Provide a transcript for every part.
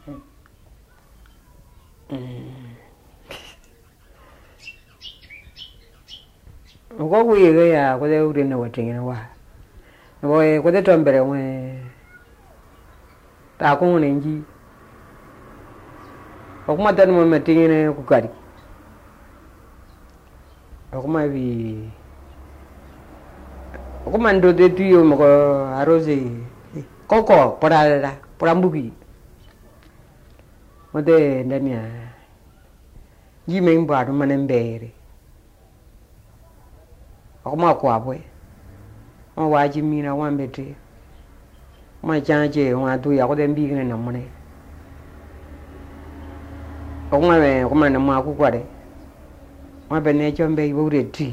Ko wi ga ya ko de uri na watin na wa. Boy ko de tombere we. Ta ko ne nji. Ko ma tan mo metin ne ku kari. Ko ma bi. Ko man do de tuyo mo ko arose. Koko para mbugi. Mo de ndania. Ji me ngba do manembere. Akuma kwa bwe o waji mina wambete ma chanje wa tu ya ko de mbi na mone akuma me akuma na ma ku kware ma bene chombe iwure ti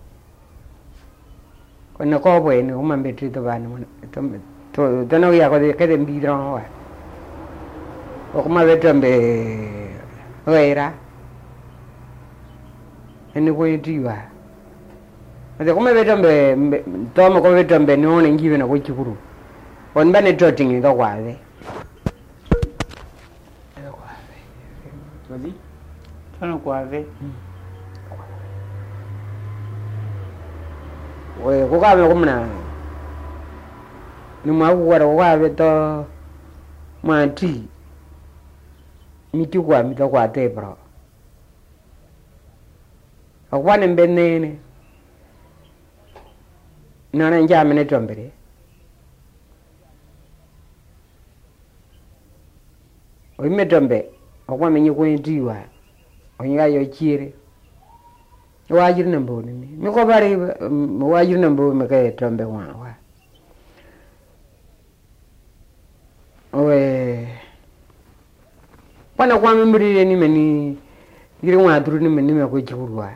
ko na ko bwe ni akuma mbete to ba na to no ya ko de ke de mbi ro wa akuma be tombe oira ene ko ti wa Ade come vedombe tomo come vedombe non ngive na kuchikuru. On bane trotting ga kwave. Wadi? Tono kwave. We ko ka me kumna. Ni ma ku kwara kwave to ma ti. Mi ti kwa mi to kwa te bro. Akwane mbene Nana nja mene tombere. Oyi me tombe. Okwa menye kwenye tiwa. Onyiga yo chire. Wajiri nambo nini. Miko bari wajiri nambo meke tombe wa. Owe. Wana kwa membri ni meni. Giri waduru ni meni me kwe chikurwa.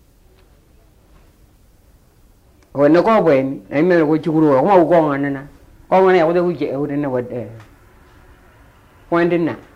Owe na ko bweni. Ayi me kwe chikurwa. Kuma ukonga nana. Konga na ya kode uche. Ewe na wade. Wande na.